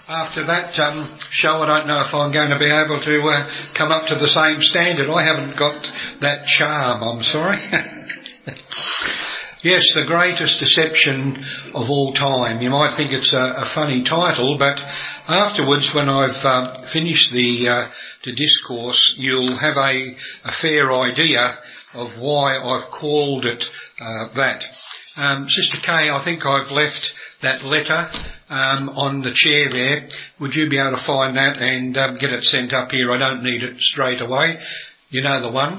After that show, I don't know if I'm going to be able to come up to the same standard. I haven't got that charm, I'm sorry. Yes, the greatest deception of all time. You might think it's a funny title, but afterwards, when I've finished the discourse, you'll have a fair idea of why I've called it that. Sister Kay, I think I've left that letter on the chair there. Would you be able to find that and get it sent up here? I don't need it straight away. You know the one.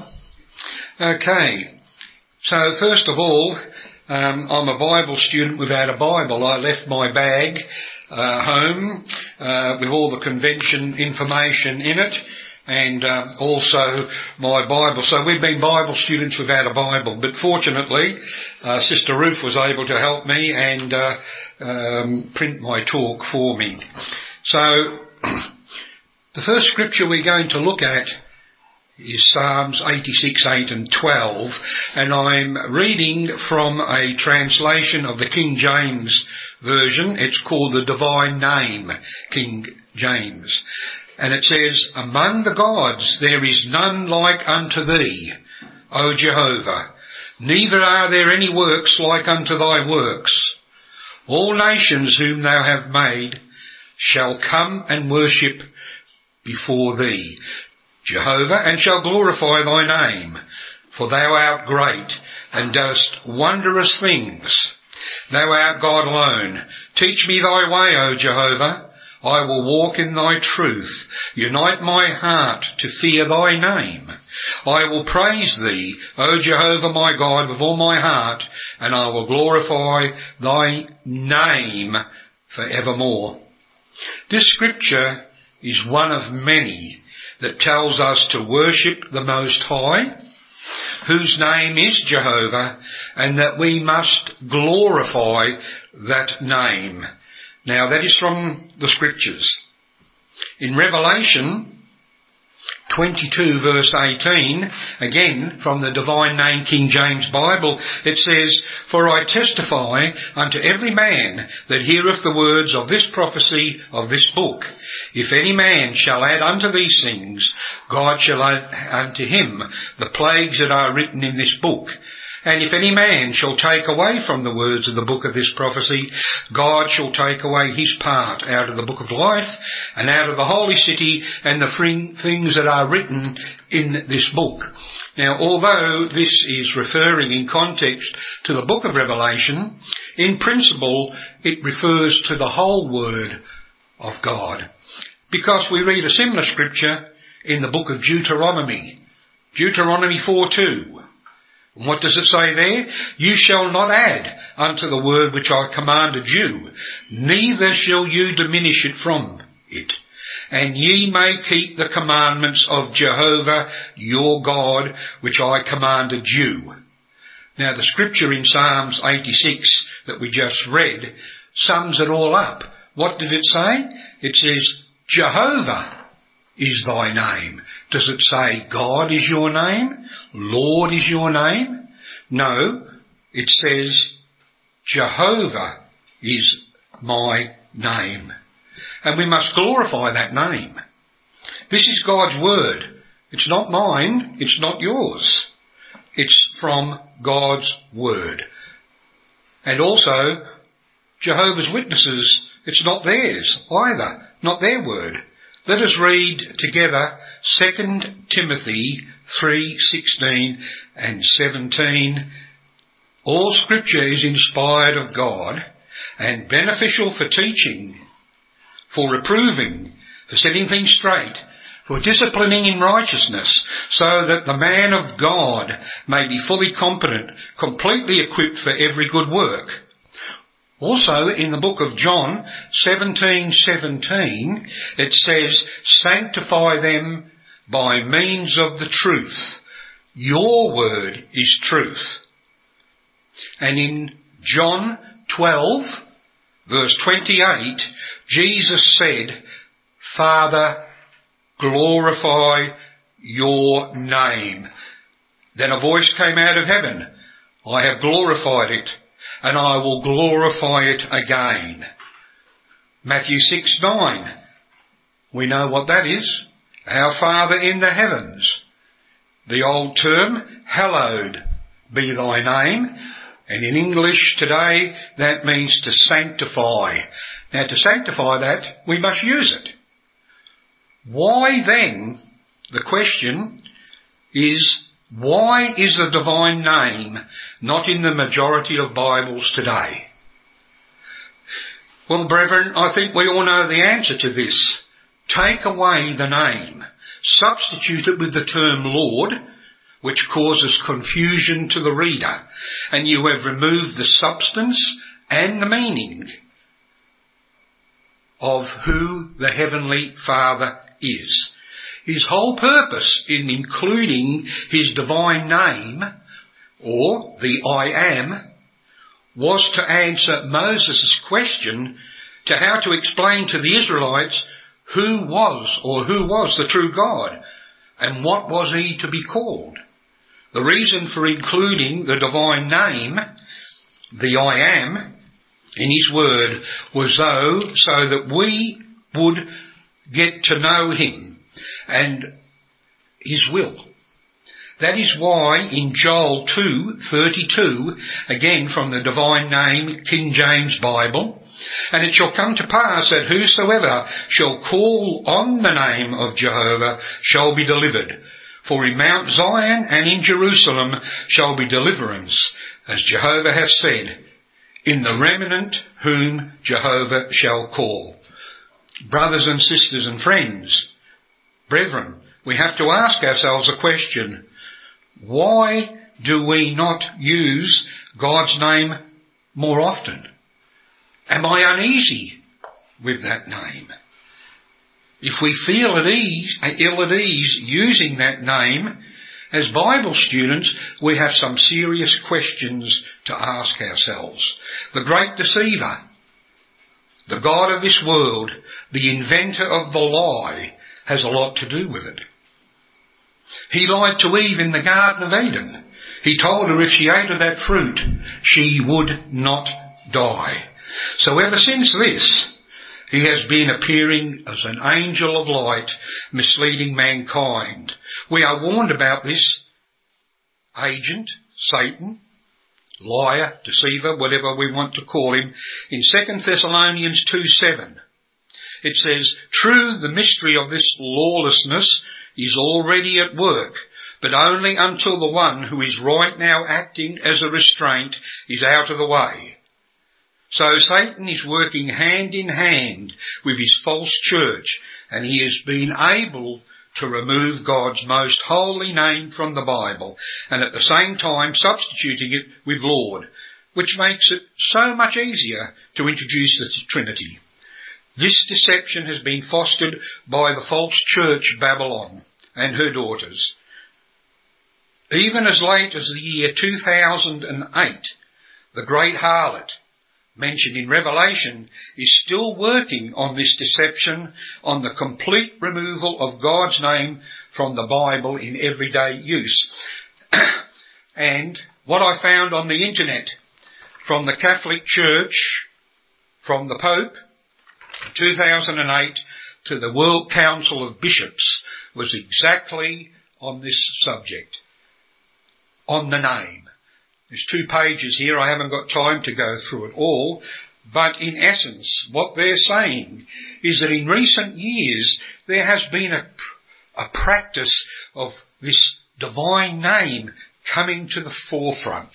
Okay. So first of all, I'm a Bible student without a Bible. I left my bag home with all the convention information in it, and also my Bible. So we've been Bible students without a Bible, but fortunately Sister Ruth was able to help me and print my talk for me. So the first scripture we're going to look at is Psalms 86, 8 and 12, and I'm reading from a translation of the King James Version. It's called the Divine Name, King James. And it says, "Among the gods there is none like unto thee, O Jehovah, neither are there any works like unto thy works. All nations whom thou hast made shall come and worship before thee, Jehovah, and shall glorify thy name, for thou art great, and doest wondrous things. Thou art God alone. Teach me thy way, O Jehovah. I will walk in thy truth. Unite my heart to fear thy name. I will praise thee, O Jehovah my God, with all my heart, and I will glorify thy name forevermore." This scripture is one of many that tells us to worship the Most High, whose name is Jehovah, and that we must glorify that name. Now that is from the scriptures. In Revelation 22 verse 18, again from the Divine Name King James Bible, it says, "For I testify unto every man that heareth the words of this prophecy of this book. If any man shall add unto these things, God shall add unto him the plagues that are written in this book. And if any man shall take away from the words of the book of this prophecy, God shall take away his part out of the book of life, and out of the holy city, and the things that are written in this book." Now, although this is referring in context to the book of Revelation, in principle it refers to the whole word of God. Because we read a similar scripture in the book of Deuteronomy. Deuteronomy 4:2. What does it say there? "You shall not add unto the word which I commanded you, neither shall you diminish it from it. And ye may keep the commandments of Jehovah your God, which I commanded you." Now the scripture in Psalms 86 that we just read sums it all up. What did it say? It says, Jehovah is thy name. Does it say God is your name? Lord is your name? No, it says Jehovah is my name. And we must glorify that name. This is God's word. It's not mine, it's not yours. It's from God's word. And also, Jehovah's Witnesses, it's not theirs either, not their word. Let us read together 2 Timothy 3:16 and 17. "All scripture is inspired of God and beneficial for teaching, for reproving, for setting things straight, for disciplining in righteousness, so that the man of God may be fully competent, completely equipped for every good work." Also in the book of John 17:17, it says, "Sanctify them by means of the truth. Your word is truth." And in John 12, verse 28, Jesus said, "Father, glorify your name." Then a voice came out of heaven, "I have glorified it, and I will glorify it again." Matthew 6:9. We know what that is. Our Father in the heavens. The old term, hallowed be thy name. And in English today, that means to sanctify. Now, to sanctify that, we must use it. Why then, the question is, why is the divine name not in the majority of Bibles today? Well, brethren, I think we all know the answer to this. Take away the name. Substitute it with the term Lord, which causes confusion to the reader, and you have removed the substance and the meaning of who the Heavenly Father is. His whole purpose in including his divine name, or the I Am, was to answer Moses' question to how to explain to the Israelites who was the true God, and what was he to be called. The reason for including the divine name, the I Am, in his word was so that we would get to know him and his will. That is why in Joel 2:32, again from the divine name, King James Bible, and it shall come to pass that whosoever shall call on the name of Jehovah shall be delivered. For in Mount Zion and in Jerusalem shall be deliverance, as Jehovah hath said, in the remnant whom Jehovah shall call. Brothers and sisters and friends, brethren, we have to ask ourselves a question. Why do we not use God's name more often? Am I uneasy with that name? If we feel ill at ease using that name, as Bible students, we have some serious questions to ask ourselves. The great deceiver, the God of this world, the inventor of the lie, has a lot to do with it. He lied to Eve in the Garden of Eden. He told her if she ate of that fruit, she would not die. So ever since this, he has been appearing as an angel of light, misleading mankind. We are warned about this agent, Satan, liar, deceiver, whatever we want to call him, in 2 Thessalonians 2:7. It says, "True, the mystery of this lawlessness is already at work, but only until the one who is right now acting as a restraint is out of the way." So Satan is working hand in hand with his false church, and he has been able to remove God's most holy name from the Bible, and at the same time substituting it with Lord, which makes it so much easier to introduce the Trinity. This deception has been fostered by the false church Babylon and her daughters. Even as late as the year 2008, the great harlot, mentioned in Revelation, is still working on this deception, on the complete removal of God's name from the Bible in everyday use. And what I found on the internet from the Catholic Church, from the Pope, in 2008, to the World Council of Bishops, was exactly on this subject, on the name. There's 2 pages here. I haven't got time to go through it all. But in essence, what they're saying is that in recent years, there has been a practice of this divine name coming to the forefront.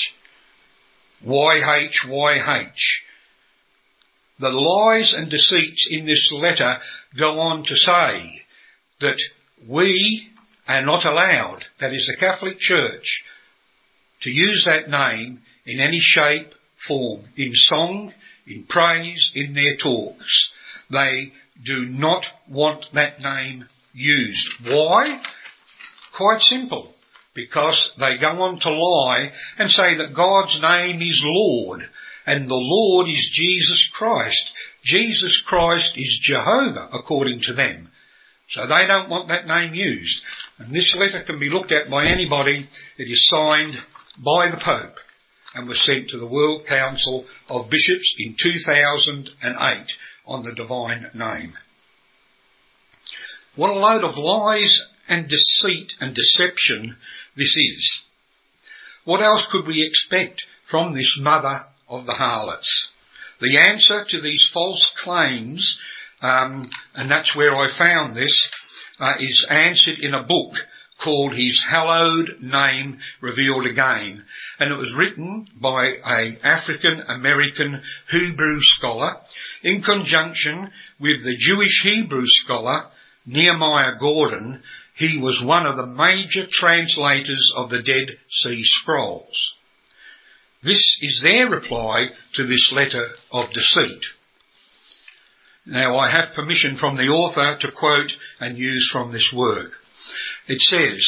YHWH. The lies and deceits in this letter go on to say that we are not allowed, that is the Catholic Church, to use that name in any shape, form, in song, in praise, in their talks. They do not want that name used. Why? Quite simple. Because they go on to lie and say that God's name is Lord, and the Lord is Jesus Christ. Jesus Christ is Jehovah, according to them. So they don't want that name used. And this letter can be looked at by anybody. It is signed by the Pope and was sent to the World Council of Bishops in 2008. on the divine name. What a load of lies and deceit and deception this is. What else could we expect from this mother of the harlots? The answer to these false claims, and that's where I found this, is answered in a book called His Hallowed Name Revealed Again. And it was written by an African-American Hebrew scholar in conjunction with the Jewish Hebrew scholar Nehemiah Gordon. He was one of the major translators of the Dead Sea Scrolls. This is their reply to this letter of deceit. Now, I have permission from the author to quote and use from this work. It says,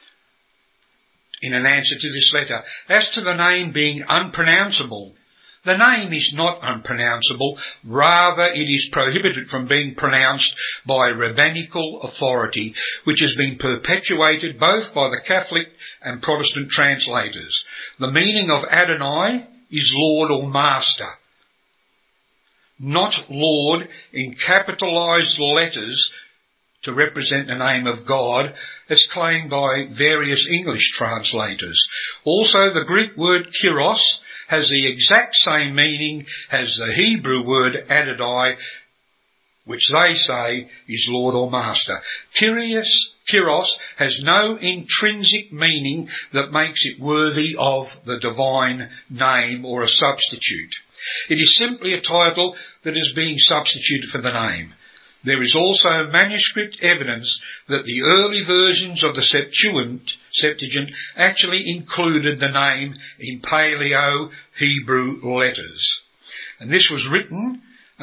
in an answer to this letter, as to the name being unpronounceable, the name is not unpronounceable, rather it is prohibited from being pronounced by rabbinical authority, which has been perpetuated both by the Catholic and Protestant translators. The meaning of Adonai is Lord or Master, not Lord in capitalized letters to represent the name of God, as claimed by various English translators. Also, the Greek word Kyrios has the exact same meaning as the Hebrew word Adonai, which they say is Lord or Master. Kyrios has no intrinsic meaning that makes it worthy of the divine name or a substitute. It is simply a title that is being substituted for the name. There is also manuscript evidence that the early versions of the Septuagint actually included the name in Paleo-Hebrew letters. And this was written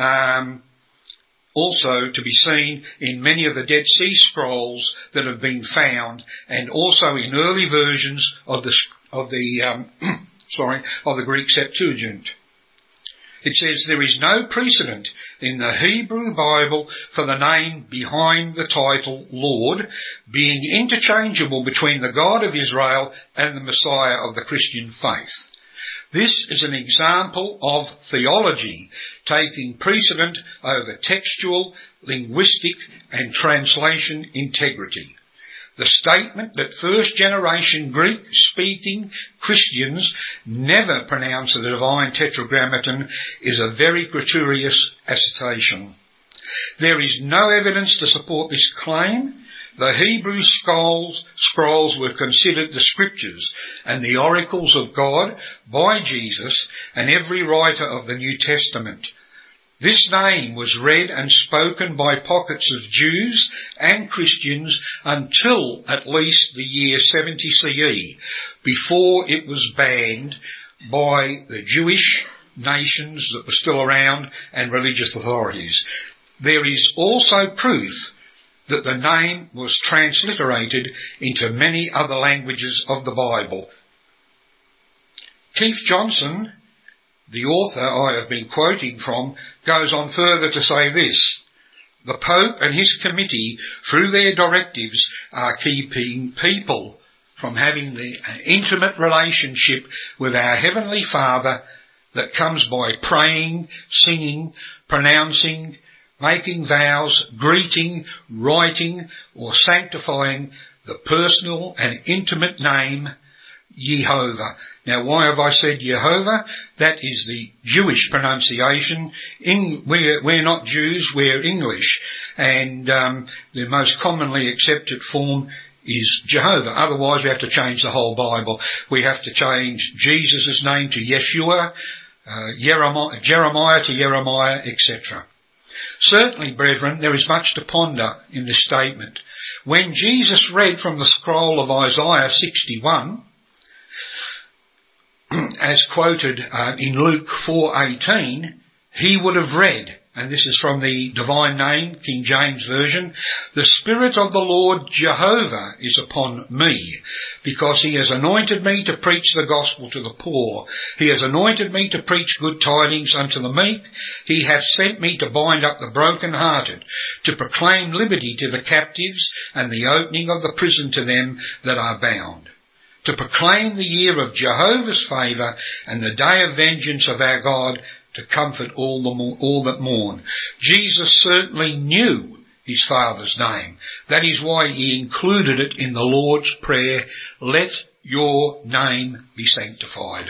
also to be seen in many of the Dead Sea Scrolls that have been found, and also in early versions of the Greek Septuagint. It says there is no precedent in the Hebrew Bible for the name behind the title Lord being interchangeable between the God of Israel and the Messiah of the Christian faith. This is an example of theology taking precedent over textual, linguistic and translation integrity. The statement that first-generation Greek-speaking Christians never pronounce the divine tetragrammaton is a very gratuitous assertion. There is no evidence to support this claim. The Hebrew scrolls were considered the scriptures and the oracles of God by Jesus and every writer of the New Testament. This name was read and spoken by pockets of Jews and Christians until at least the year 70 CE, before it was banned by the Jewish nations that were still around and religious authorities. There is also proof that the name was transliterated into many other languages of the Bible. Keith Johnson, the author I have been quoting from, goes on further to say this: the Pope and his committee, through their directives, are keeping people from having the intimate relationship with our Heavenly Father that comes by praying, singing, pronouncing, making vows, greeting, writing, or sanctifying the personal and intimate name Jehovah. Now, why have I said Jehovah? That is the Jewish pronunciation. We're not Jews, we're English. And the most commonly accepted form is Jehovah. Otherwise, we have to change the whole Bible. We have to change Jesus' name to Yeshua, Jeremiah to Jeremiah, etc. Certainly, brethren, there is much to ponder in this statement. When Jesus read from the scroll of Isaiah 61, as quoted in Luke 4:18, he would have read, and this is from the Divine Name, King James Version, "The Spirit of the Lord Jehovah is upon me, because he has anointed me to preach the gospel to the poor. He has anointed me to preach good tidings unto the meek. He hath sent me to bind up the brokenhearted, to proclaim liberty to the captives, and the opening of the prison to them that are bound, to proclaim the year of Jehovah's favour, and the day of vengeance of our God, to comfort all that mourn. Jesus certainly knew his Father's name. That is why he included it in the Lord's Prayer, let your name be sanctified.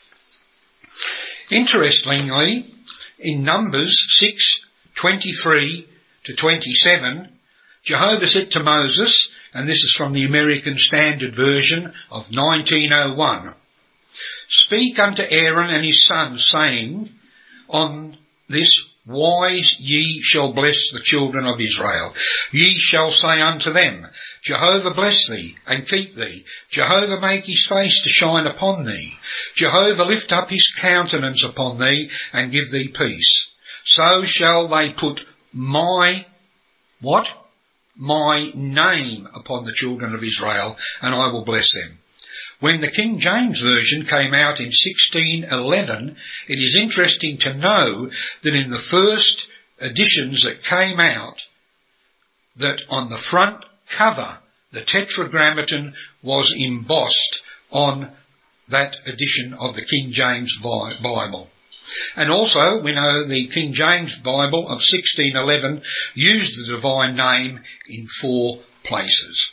Interestingly, in Numbers 6:23 to 27, Jehovah said to Moses, and this is from the American Standard Version of 1901, speak unto Aaron and his sons, saying, on this wise ye shall bless the children of Israel. Ye shall say unto them, Jehovah bless thee and keep thee. Jehovah make his face to shine upon thee. Jehovah lift up his countenance upon thee and give thee peace. So shall they put my name upon the children of Israel, and I will bless them. When the King James Version came out in 1611, it is interesting to know that in the first editions that came out, that on the front cover, the Tetragrammaton was embossed on that edition of the King James Bible. And also, we know the King James Bible of 1611 used the divine name in 4 places.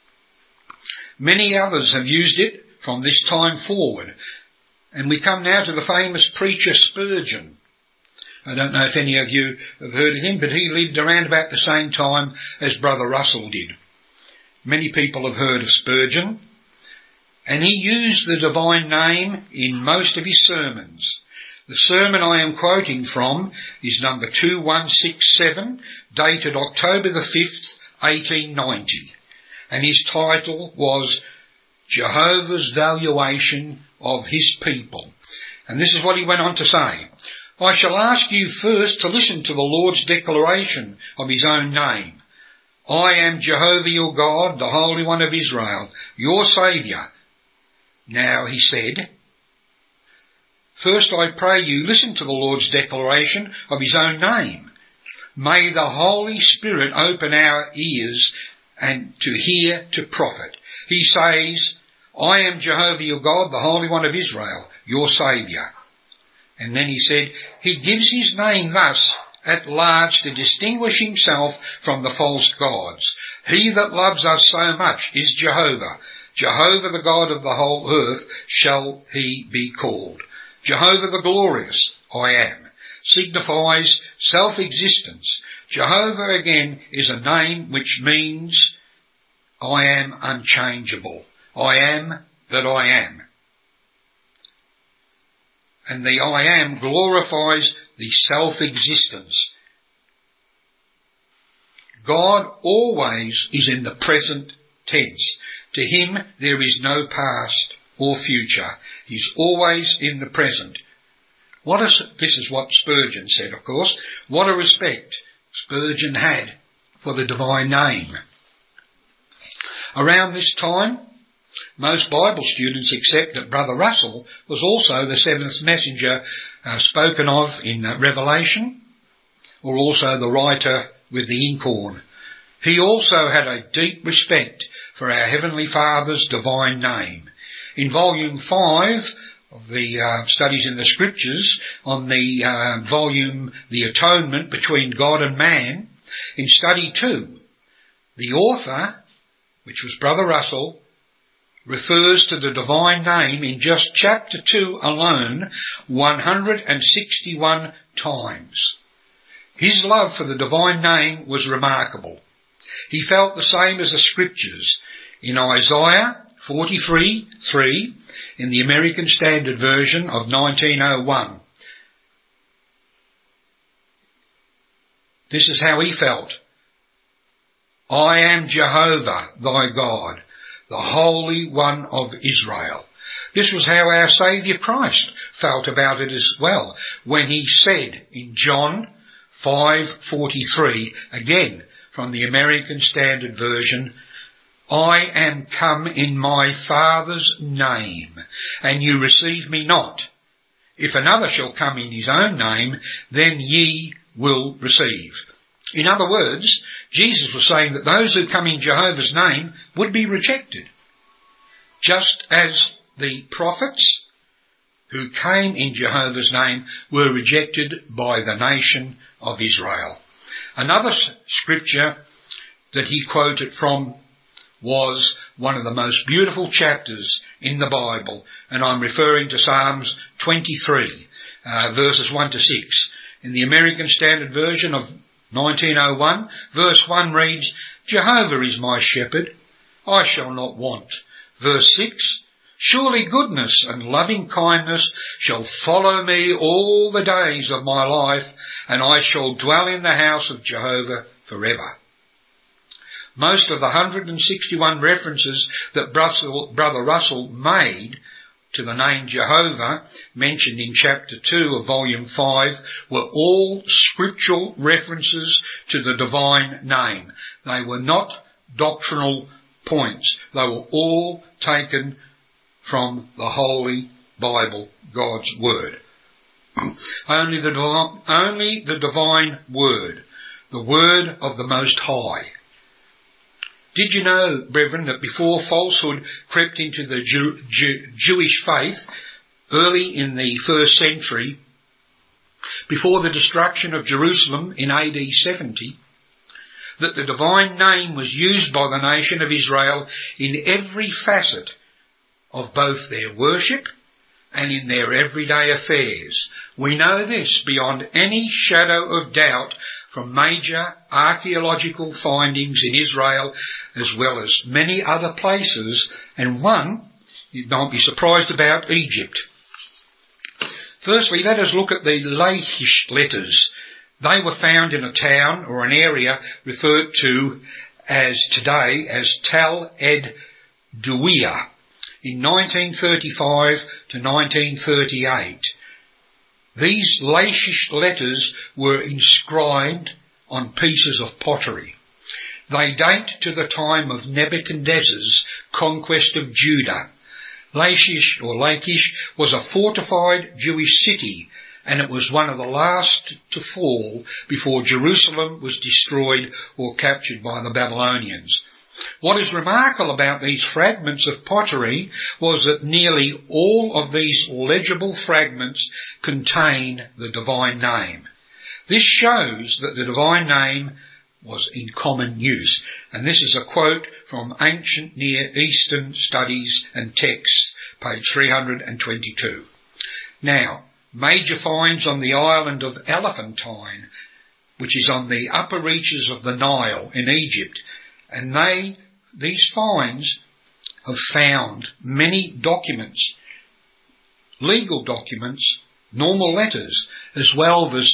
Many others have used it from this time forward. And we come now to the famous preacher Spurgeon. I don't know if any of you have heard of him, but he lived around about the same time as Brother Russell did. Many people have heard of Spurgeon. And he used the divine name in most of his sermons. The sermon I am quoting from is number 2167, dated October the 5th, 1890. And his title was Jehovah's Valuation of His People. And this is what he went on to say. I shall ask you first to listen to the Lord's declaration of his own name. I am Jehovah your God, the Holy One of Israel, your Saviour. Now, he said, first I pray you listen to the Lord's declaration of his own name. May the Holy Spirit open our ears and to hear to profit. He says, I am Jehovah your God, the Holy One of Israel, your Saviour. And then he said, he gives his name thus at large to distinguish himself from the false gods. He that loves us so much is Jehovah. Jehovah the God of the whole earth shall he be called. Jehovah the glorious, I am, signifies self-existence. Jehovah again is a name which means I am unchangeable. I am that I am. And the I am glorifies the self-existence. God always is in the present tense. To him there is no past or future. He's always in the present. This is what Spurgeon said, of course. What a respect Spurgeon had for the divine name. Around this time, most Bible students accept that Brother Russell was also the seventh messenger spoken of in Revelation, or also the writer with the inkhorn. He also had a deep respect for our Heavenly Father's divine name. In volume 5 of the Studies in the Scriptures, on the volume The Atonement Between God and Man, in study 2, the author, which was Brother Russell, refers to the divine name in just chapter 2 alone 161 times. His love for the divine name was remarkable. He felt the same as the Scriptures in Isaiah 43:3 in the American Standard Version of 1901. This is how he felt. I am Jehovah, thy God, the Holy One of Israel. This was how our Saviour Christ felt about it as well, when he said in John 5:43, again from the American Standard Version, I am come in my Father's name, and you receive me not. If another shall come in his own name, then ye will receive. In other words, Jesus was saying that those who come in Jehovah's name would be rejected. Just as the prophets who came in Jehovah's name were rejected by the nation of Israel. Another scripture that he quoted from was one of the most beautiful chapters in the Bible, and I'm referring to Psalms 23, verses 1 to 6. In the American Standard Version of 1901, verse 1 reads, "Jehovah is my shepherd, I shall not want." Verse 6, "Surely goodness and loving kindness shall follow me all the days of my life, and I shall dwell in the house of Jehovah forever." Most of the 161 references that Brother Russell made to the name Jehovah, mentioned in chapter 2 of volume 5, were all scriptural references to the divine name. They were not doctrinal points. They were all taken from the Holy Bible, God's Word. Only the divine Word, the Word of the Most High. Did you know, brethren, that before falsehood crept into the Jewish faith early in the 1st century, before the destruction of Jerusalem in AD 70, that the divine name was used by the nation of Israel in every facet of both their worship and in their everyday affairs? We know this beyond any shadow of doubt from major archaeological findings in Israel, as well as many other places, and one you don't be surprised about, Egypt. Firstly, let us look at the Lachish letters. They were found in a town or an area referred to as today as Tal Ed Duwia in 1935 to 1938. These Lachish letters were inscribed on pieces of pottery. They date to the time of Nebuchadnezzar's conquest of Judah. Lachish was a fortified Jewish city, and it was one of the last to fall before Jerusalem was destroyed or captured by the Babylonians. What is remarkable about these fragments of pottery was that nearly all of these legible fragments contain the divine name. This shows that the divine name was in common use, and this is a quote from Ancient Near Eastern Studies and Texts, page 322. Now, major finds on the island of Elephantine, which is on the upper reaches of the Nile in Egypt, and these finds have found many documents, legal documents, normal letters, as well as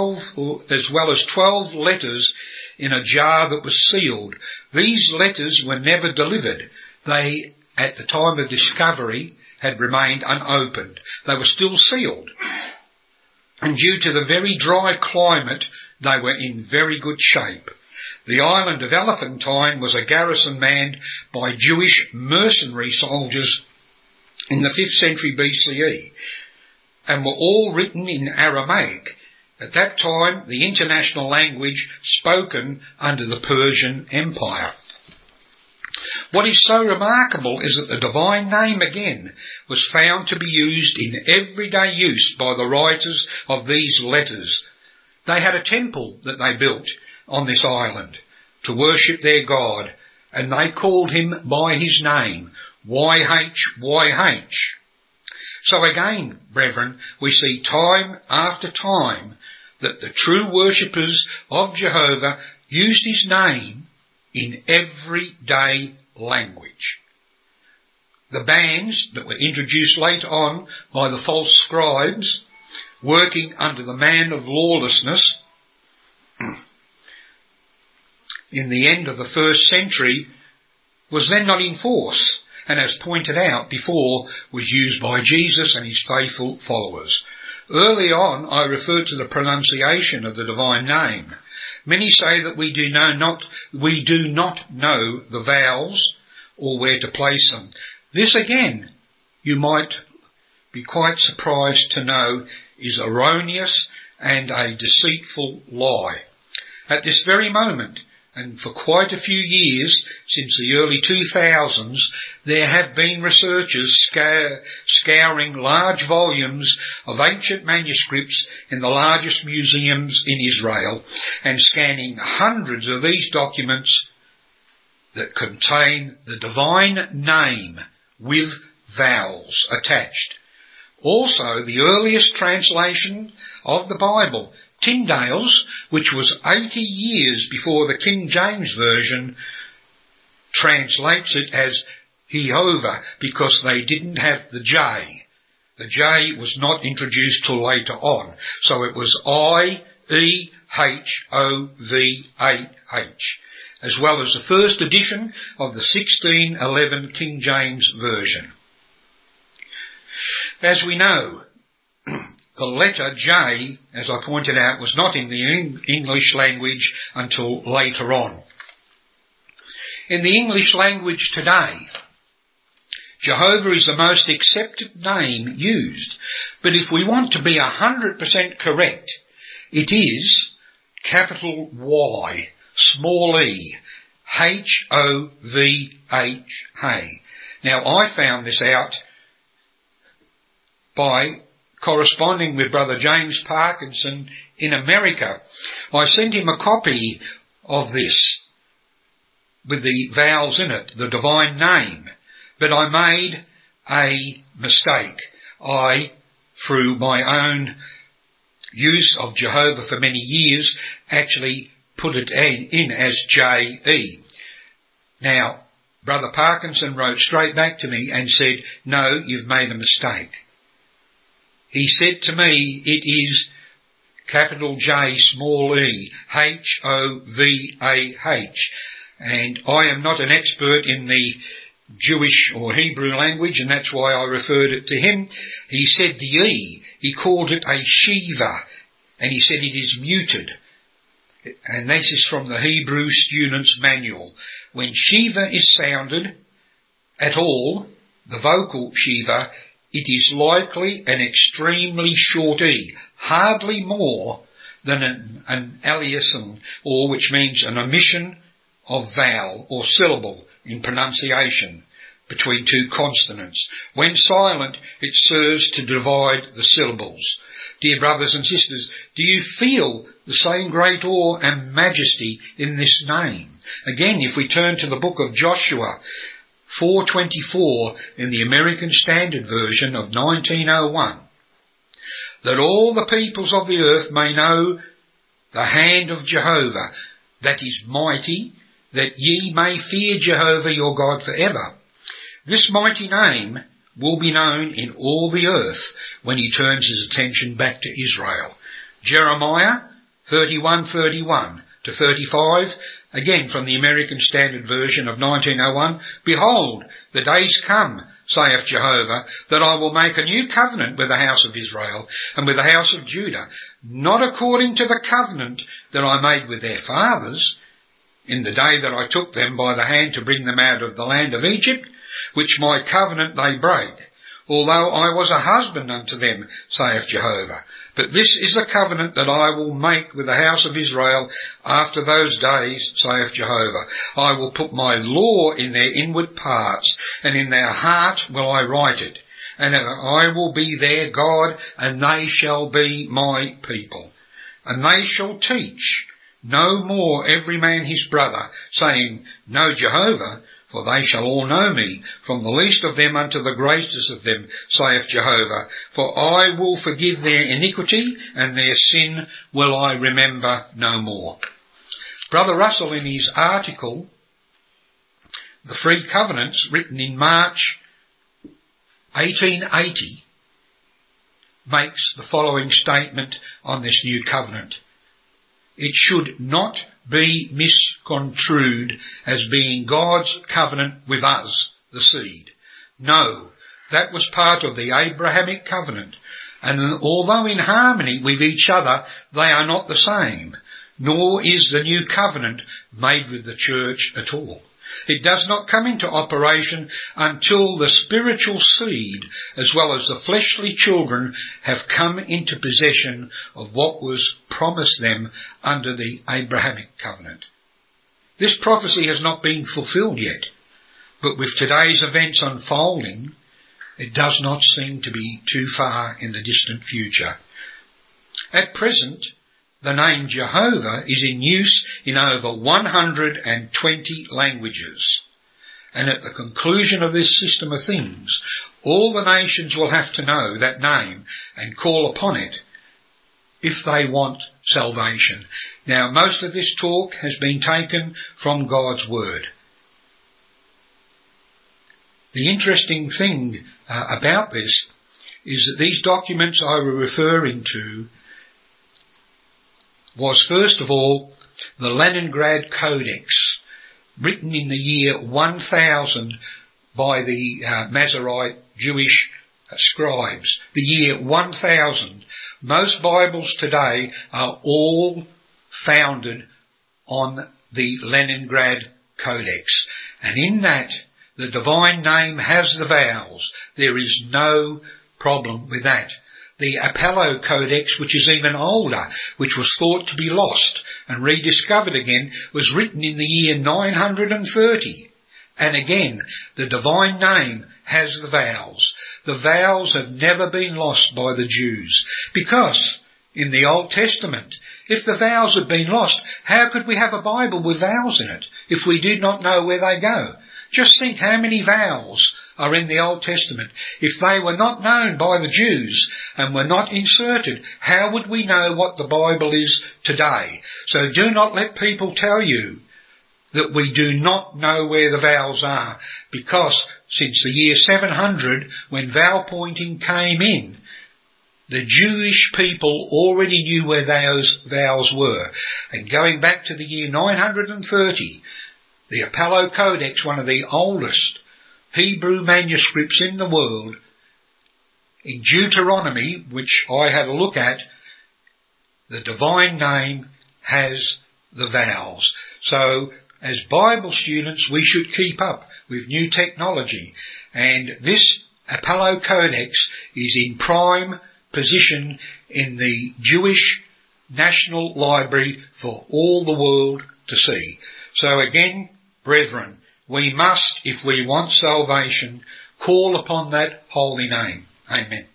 12 letters in a jar that was sealed. These letters were never delivered. They, at the time of discovery, had remained unopened. They were still sealed. And due to the very dry climate, they were in very good shape. The island of Elephantine was a garrison manned by Jewish mercenary soldiers in the 5th century BCE, and were all written in Aramaic, at that time the international language spoken under the Persian Empire. What is so remarkable is that the divine name again was found to be used in everyday use by the writers of these letters. They had a temple that they built on this island to worship their God, and they called him by his name, YHWH. So again, brethren, we see time after time that the true worshippers of Jehovah used his name in everyday language. The bands that were introduced later on by the false scribes, working under the man of lawlessness in the end of the 1st century, was then not in force, and as pointed out before, was used by Jesus and his faithful followers. Early on, I referred to the pronunciation of the divine name. Many say that we do not know the vowels or where to place them. This again, you might be quite surprised to know, is erroneous and a deceitful lie. At this very moment, and for quite a few years, since the early 2000s, there have been researchers scouring large volumes of ancient manuscripts in the largest museums in Israel and scanning hundreds of these documents that contain the divine name with vowels attached. Also, the earliest translation of the Bible, Tyndale's, which was 80 years before the King James Version, translates it as Jehovah because they didn't have the J. The J was not introduced till later on. So it was Iehovah, as well as the first edition of the 1611 King James Version. As we know, the letter J, as I pointed out, was not in the English language until later on. In the English language today, Jehovah is the most accepted name used, but if we want to be 100% correct, it is capital Y, small e, H-O-V-H-A. Now, I found this out by corresponding with Brother James Parkinson in America. I sent him a copy of this with the vowels in it, the divine name, but I made a mistake. I, through my own use of Jehovah for many years, actually put it in as J-E. Now, Brother Parkinson wrote straight back to me and said, no, you've made a mistake. He said to me, it is capital J, small e, H-O-V-A-H. And I am not an expert in the Jewish or Hebrew language, and that's why I referred it to him. He said the E, he called it a Shiva, and he said it is muted. And this is from the Hebrew Student's Manual. When Shiva is sounded at all, the vocal Shiva, it is likely an extremely short E, hardly more than an aliasing, or which means an omission of vowel or syllable in pronunciation between two consonants. When silent, it serves to divide the syllables. Dear brothers and sisters, do you feel the same great awe and majesty in this name? Again, if we turn to the book of Joshua 4:24 in the American Standard Version of 1901, that all the peoples of the earth may know the hand of Jehovah, that is mighty, that ye may fear Jehovah your God forever. This mighty name will be known in all the earth when he turns his attention back to Israel. Jeremiah 31:31 to 35, again from the American Standard Version of 1901, behold, the days come, saith Jehovah, that I will make a new covenant with the house of Israel and with the house of Judah, not according to the covenant that I made with their fathers, in the day that I took them by the hand to bring them out of the land of Egypt, which my covenant they break, although I was a husband unto them, saith Jehovah. But this is the covenant that I will make with the house of Israel after those days, saith Jehovah. I will put my law in their inward parts, and in their heart will I write it. And I will be their God, and they shall be my people. And they shall teach no more every man his brother, saying, Know Jehovah, for they shall all know me, from the least of them unto the greatest of them, saith Jehovah. For I will forgive their iniquity, and their sin will I remember no more. Brother Russell, in his article, The Free Covenants, written in March 1880, makes the following statement on this new covenant. It should not be misconstrued as being God's covenant with us, the seed. No, that was part of the Abrahamic covenant, and although in harmony with each other, they are not the same, nor is the new covenant made with the church at all. It does not come into operation until the spiritual seed, as well as the fleshly children, have come into possession of what was promised them under the Abrahamic covenant. This prophecy has not been fulfilled yet, but with today's events unfolding, it does not seem to be too far in the distant future. At present, the name Jehovah is in use in over 120 languages. And at the conclusion of this system of things, all the nations will have to know that name and call upon it if they want salvation. Now, most of this talk has been taken from God's Word. The interesting thing about this is that these documents I was referring to was, first of all, the Leningrad Codex, written in the year 1000 by the Masorite Jewish scribes. The year 1000. Most Bibles today are all founded on the Leningrad Codex. And in that, the divine name has the vowels. There is no problem with that. The Apollo Codex, which is even older, which was thought to be lost and rediscovered again, was written in the year 930. And again, the divine name has the vowels. The vowels have never been lost by the Jews, because in the Old Testament, if the vowels had been lost, how could we have a Bible with vowels in it if we did not know where they go? Just think how many vowels are in the Old Testament. If they were not known by the Jews and were not inserted, how would we know what the Bible is today? So do not let people tell you that we do not know where the vowels are, because since the year 700, when vowel pointing came in, the Jewish people already knew where those vowels were. And going back to the year 930, the Apollo Codex, one of the oldest Hebrew manuscripts in the world, in Deuteronomy, which I had a look at, the divine name has the vowels. So, as Bible students, we should keep up with new technology. And this Apollo Codex is in prime position in the Jewish National Library for all the world to see. So again, brethren, we must, if we want salvation, call upon that holy name. Amen.